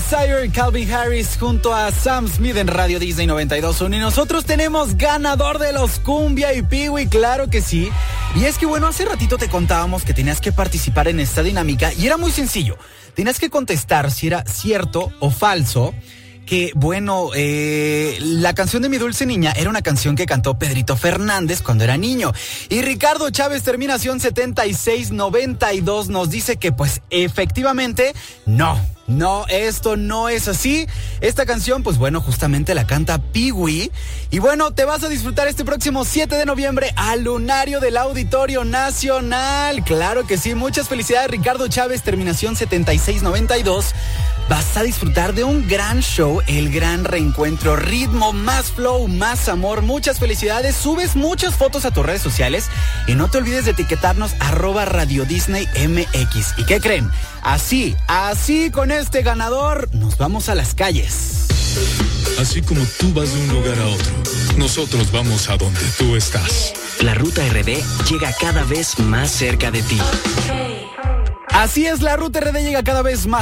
Desire, Calvin Harris junto a Sam Smith en Radio Disney 92.1 y nosotros tenemos ganador de los Cumbia y Piwi, claro que sí. Y es que bueno, hace ratito te contábamos que tenías que participar en esta dinámica y era muy sencillo. Tenías que contestar si era cierto o falso que, bueno, la canción de Mi Dulce Niña era una canción que cantó Pedrito Fernández cuando era niño. Y Ricardo Chávez, terminación 7692, nos dice que pues efectivamente no, esto no es así. Esta canción, pues bueno, justamente la canta Piwi. Y bueno, te vas a disfrutar este próximo 7 de noviembre al Lunario del Auditorio Nacional. Claro que sí, muchas felicidades Ricardo Chávez, terminación 7692. Vas a disfrutar de un gran show, el gran reencuentro, ritmo, más flow, más amor, muchas felicidades. Subes muchas fotos a tus redes sociales y no te olvides de etiquetarnos @RadioDisneyMX. ¿Y qué creen? Así con este ganador nos vamos a las calles. Así como tú vas de un lugar a otro, nosotros vamos a donde tú estás. La Ruta RD llega cada vez más cerca de ti. Así es, la Ruta RD llega cada vez más